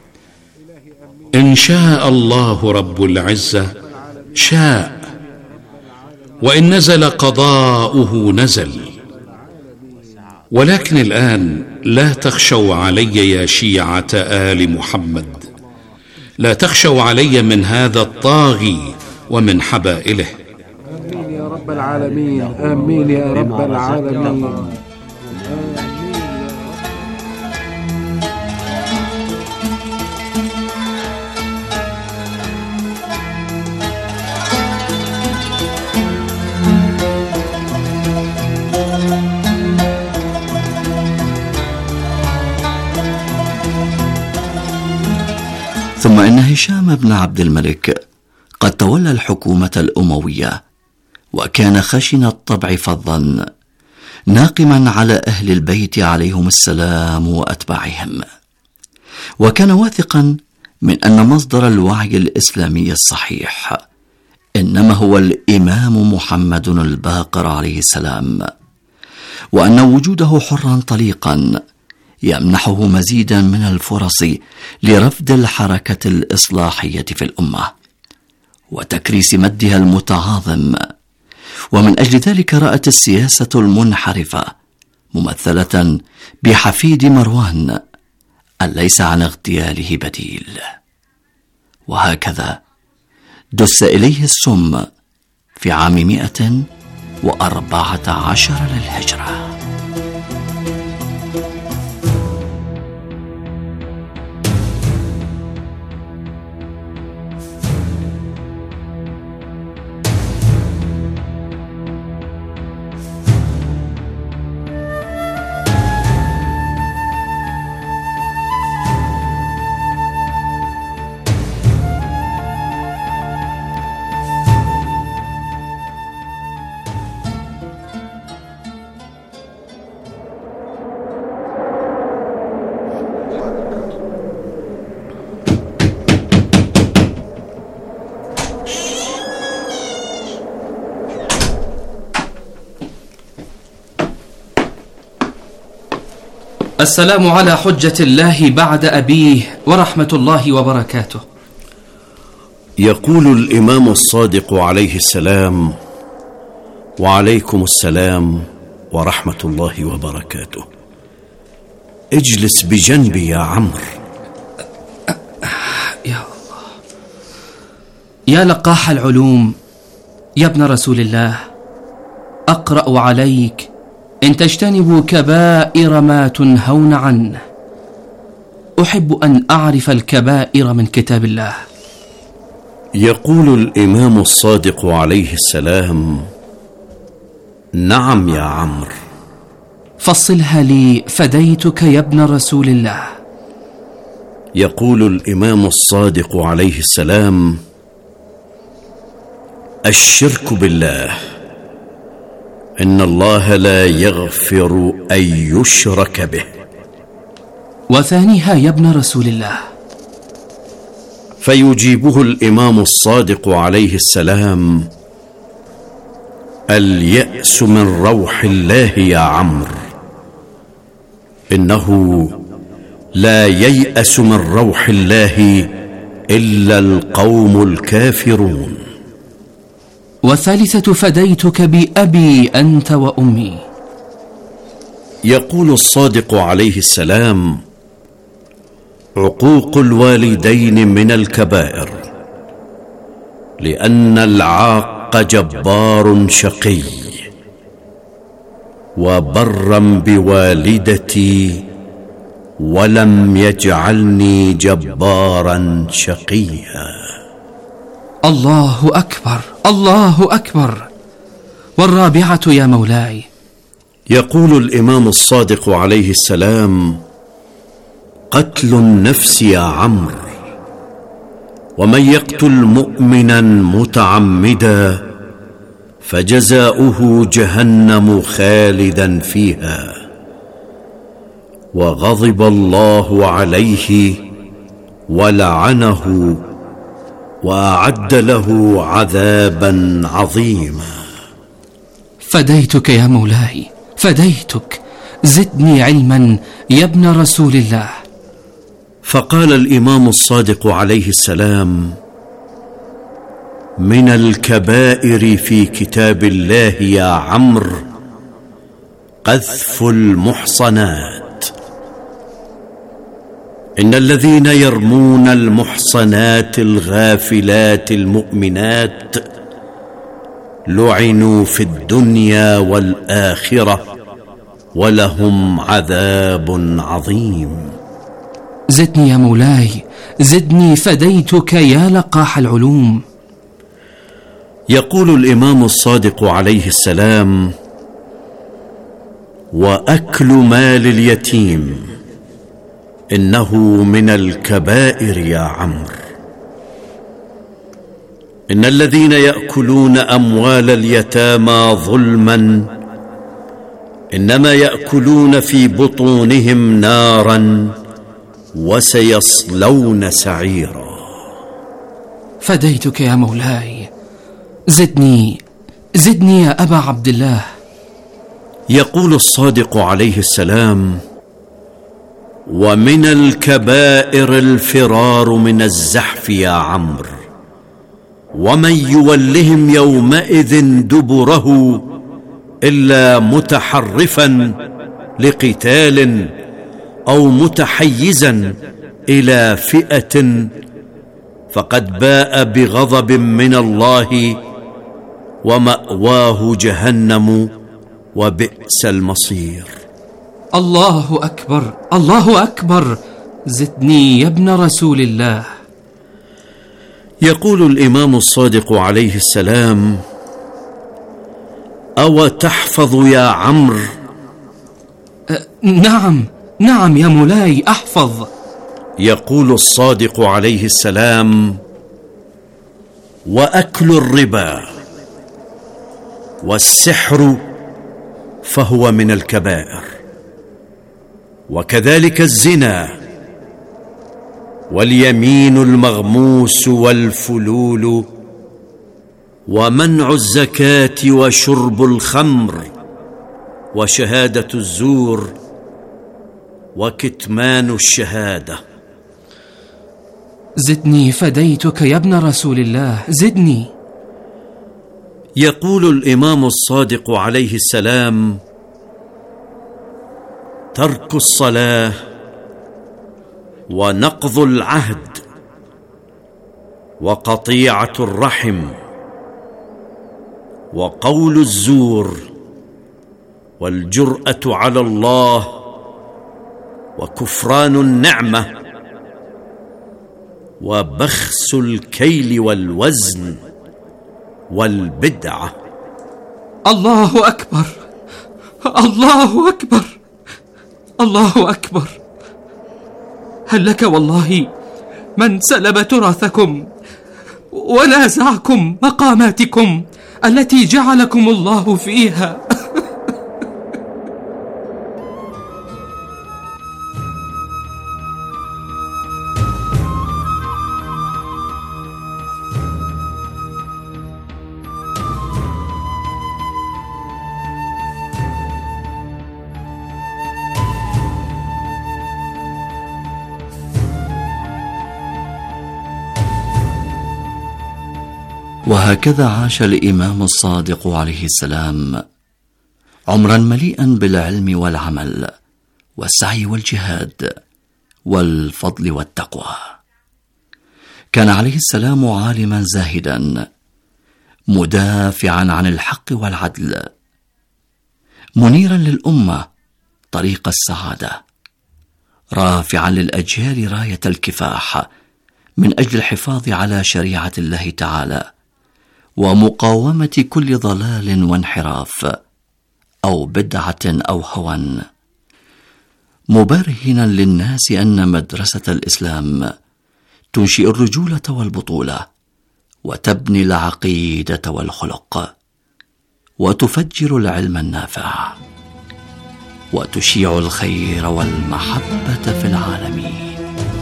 إن شاء الله رب العزة شاء، وإن نزل قضاؤه نزل، ولكن الآن لا تخشوا علي يا شيعة آل محمد، لا تخشوا علي من هذا الطاغي ومن حبائله. آمين يا رب العالمين، آمين يا رب العالمين. ثم إن هشام بن عبد الملك قد تولى الحكومة الأموية، وكان خشن الطبع فظا، ناقما على أهل البيت عليهم السلام وأتباعهم، وكان واثقا من أن مصدر الوعي الإسلامي الصحيح إنما هو الإمام محمد الباقر عليه السلام، وأن وجوده حرا طليقا يمنحه مزيدا من الفرص لرفد الحركة الإصلاحية في الأمة وتكريس مدها المتعاظم. ومن أجل ذلك رأت السياسة المنحرفة ممثلة بحفيد مروان أن ليس عن اغتياله بديل، وهكذا دس إليه السم في عام مئة وأربعة عشر للهجرة. السلام على حجة الله بعد أبيه ورحمة الله وبركاته. يقول الإمام الصادق عليه السلام: وعليكم السلام ورحمة الله وبركاته. اجلس بجنبي يا عمرو. يا الله، يا لقاح العلوم، يا ابن رسول الله، أقرأ عليك إن تجتنبوا كبائر ما تنهون عنه. أحب أن أعرف الكبائر من كتاب الله. يقول الإمام الصادق عليه السلام: نعم يا عمرو. فصلها لي فديتك يا ابن رسول الله. يقول الإمام الصادق عليه السلام: الشرك بالله، إن الله لا يغفر أن يشرك به. وثانيها يا ابن رسول الله. فيجيبه الإمام الصادق عليه السلام: اليأس من روح الله يا عمرو، إنه لا ييأس من روح الله إلا القوم الكافرون. والثالثة: فديتك بأبي أنت وأمي. يقول الصادق عليه السلام: عقوق الوالدين من الكبائر، لأن العاق جبار شقي، وبرا بوالدتي ولم يجعلني جبارا شقيا. الله أكبر، الله أكبر. والرابعة يا مولاي؟ يقول الإمام الصادق عليه السلام: قتل النفس يا عمرو، ومن يقتل مؤمنا متعمدا فجزاؤه جهنم خالدا فيها، وغضب الله عليه ولعنه وأعد له عذابا عظيما. فديتك يا مولاي، فديتك، زدني علما يا ابن رسول الله. فقال الإمام الصادق عليه السلام: من الكبائر في كتاب الله يا عمرو قذف المحصنات، إن الذين يرمون المحصنات الغافلات المؤمنات لعنوا في الدنيا والآخرة ولهم عذاب عظيم. زدني يا مولاي، زدني، فديتك يا لقاح العلوم. يقول الإمام الصادق عليه السلام: وأكل مال اليتيم إنه من الكبائر يا عمرو، إن الذين يأكلون أموال اليتامى ظلما إنما يأكلون في بطونهم نارا وسيصلون سعيرا. فديتك يا مولاي، زدني، زدني يا أبا عبد الله. يقول الصادق عليه السلام: ومن الكبائر الفرار من الزحف يا عمرو، ومن يولهم يومئذ دبره إلا متحرفا لقتال أو متحيزا إلى فئة فقد باء بغضب من الله ومأواه جهنم وبئس المصير. الله أكبر، الله أكبر. زدني يا ابن رسول الله. يقول الإمام الصادق عليه السلام: أو تحفظ يا عمرو؟ أه نعم، نعم يا مولاي، أحفظ. يقول الصادق عليه السلام: وأكل الربا والسحر فهو من الكبائر، وكذلك الزنا واليمين المغموس والفلول ومنع الزكاة وشرب الخمر وشهادة الزور وكتمان الشهادة. زدني، فديتك يا ابن رسول الله، زدني. يقول الإمام الصادق عليه السلام: ترك الصلاة ونقض العهد وقطيعة الرحم وقول الزور والجرأة على الله وكفران النعمة وبخس الكيل والوزن والبدعة. الله أكبر، الله أكبر، الله أكبر. هل لك والله من سلب تراثكم ونازعكم مقاماتكم التي جعلكم الله فيها. وهكذا عاش الإمام الصادق عليه السلام عمرا مليئا بالعلم والعمل والسعي والجهاد والفضل والتقوى. كان عليه السلام عالما زاهدا، مدافعا عن الحق والعدل، منيرا للأمة طريق السعادة، رافعا للأجيال راية الكفاح من أجل الحفاظ على شريعة الله تعالى ومقاومة كل ضلال وانحراف أو بدعة أو هوى، مبرهنا للناس أن مدرسة الإسلام تنشئ الرجولة والبطولة، وتبني العقيدة والخلق، وتفجر العلم النافع، وتشيع الخير والمحبة في العالمين.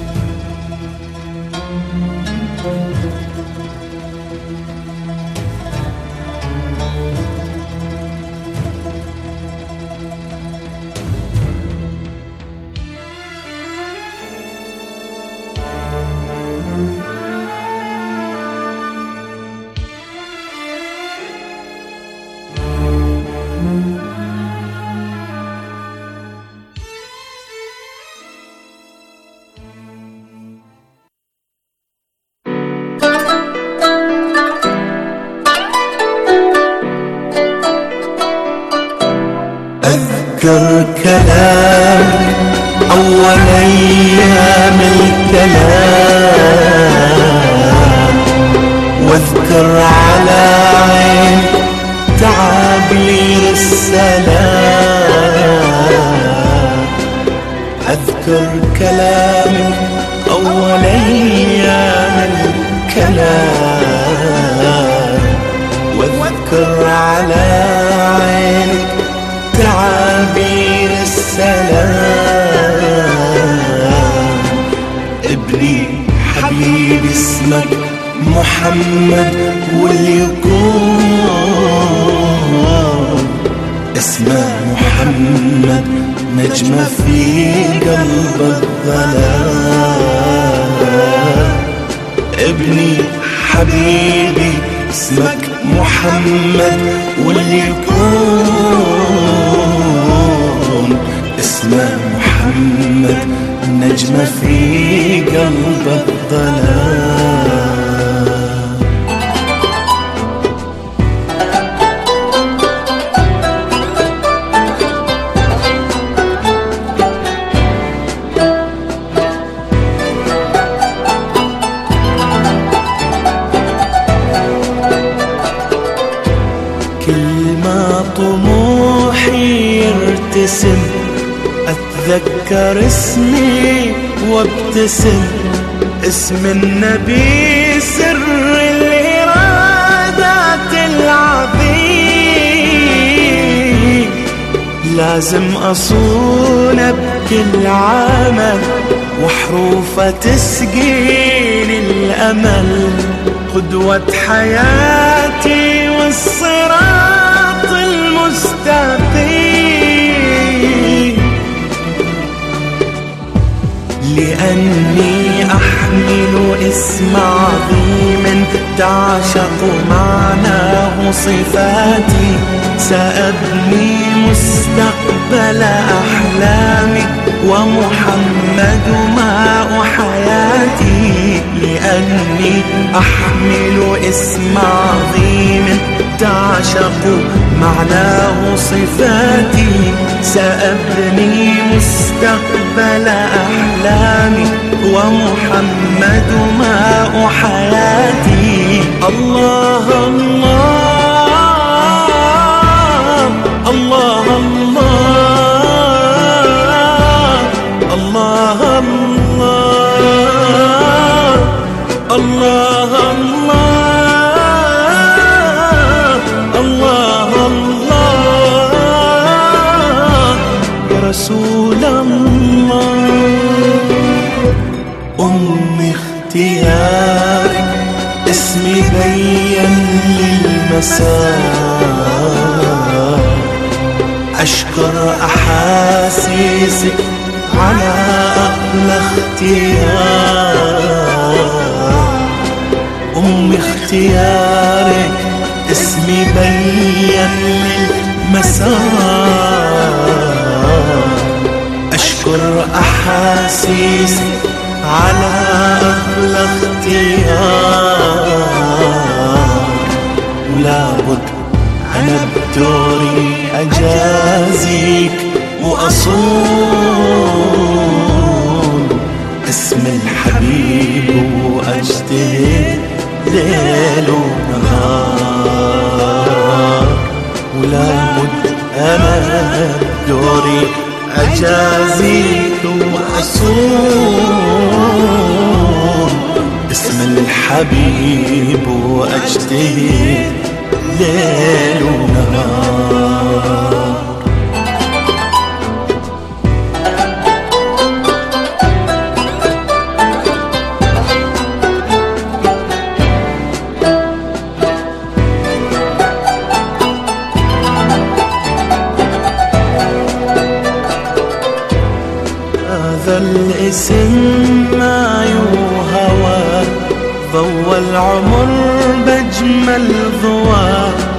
أذكر كلام أول أيام الكلام، واذكر على عين تعابير السلام. أذكر كلام أول أيام الكلام، واذكر على عينك تعابير السلام. ابني حبيبي اسمك محمد، وليكون اسمه محمد نجمة في قلب الظلام. ابني حبيبي اسمك محمد، وليكون اسمه محمد نجمة في قلب الظلام. طموحي يرتسم، أتذكر اسمي وابتسم. اسم النبي سر الإرادات العظيم، لازم أصونه بكل عمل، وحروفه تسقيني الأمل. قدوة حياتي والصراط المستقيم، لأني أحمل اسم عظيم تعشق معناه صفاتي. سأبني مستقبل أحلامي، ومحمد ماء حياتي. لأني أحمل اسم عظيم تعشق معناه صفاتي. سأبني مستقبل أحلامي، ومحمد ماء حياتي. الله الله الله الله الله الله الله الله الله يا رسول الله. أمي اختيارك اسمي بين للمسار، أشكر أحاسيسك على أغلى اختيار. أمي اختيارك اسمي بين للمسار، أشكر وأحاسيسي على أغلى اختيار، ولابد أنا بدوري أجازيك وأصون اسم الحبيب وأجتهد ليل ونهار، ولابد أنا بدوري أجازيك وأصون اسم الحبيب وأجتهد ليل ونهار. هذا الاسم ما يوهوى، ضوى العمر بأجمل ضوى،